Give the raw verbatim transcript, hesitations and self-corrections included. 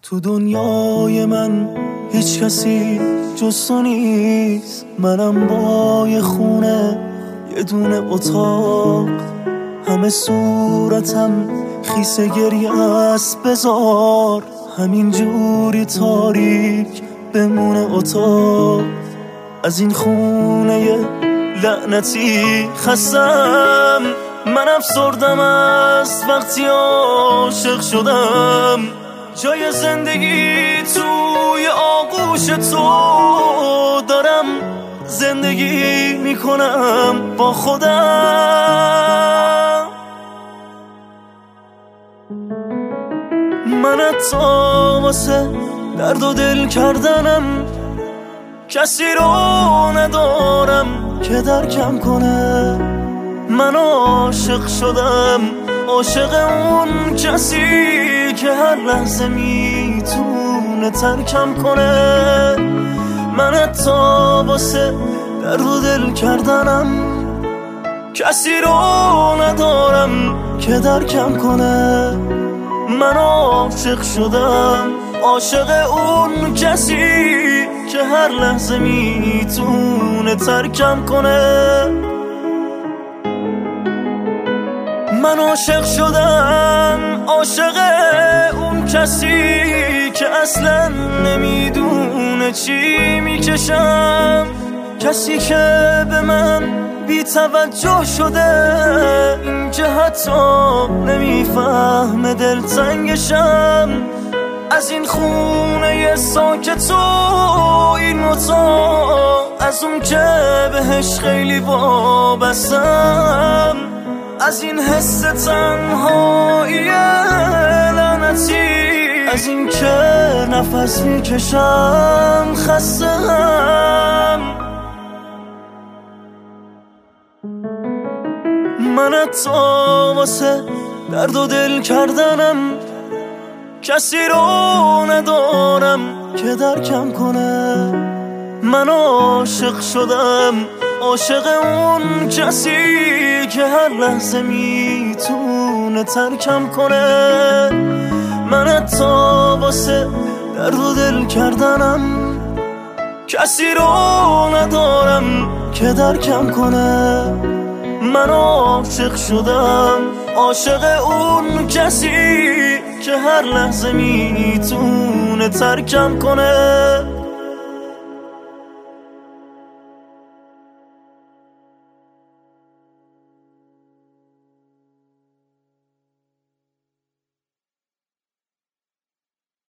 تو دنیای من هیچ کسی جز تو نیست. منم با یه خونه یه دونه اتاق، همه صورتم خیسه گریه است. بذار همین جوری تاریک بمونه اتاق. از این خونه لعنتی خستم، من افسردم از وقتی عاشق شدم. جای زندگی توی آغوش تو دارم، زندگی میکنم با خودم. من حتی واسه درد و دل کردنم کسی رو ندارم که درکم کنه. من عاشق شدم، عاشق اون کسی که هر لحظه میتونه ترکم کنه. من حتی واسه درد و دل کردنم کسی رو ندارم که درکم کنه. من عاشق شدم، عاشق اون کسی که هر لحظه میتونه ترکم کنه. من عاشق شدم، عاشق اون کسی که اصلا نمیدونه چی میکشم. کسی که به من بی توجه شده، این که حتی نمیفهمه دلتنگشم. از این خونه ساکت و این اتاق، از اون که بهش خیلی وابستم، از این حس تنهایی لعنتی، از این که نفس میکشم خستم. من حتی واسه درد و دل کردنم کسی رو ندارم که درکم کنه. من عاشق شدم، عاشق اون کسی که هر لحظه میتونه ترکم کنه. من حتی واسه درد و دل کردنم کسی رو ندارم که درکم کنه. من عاشق شدم، عاشق اون کسی که هر لحظه میتونه ترکم کنه.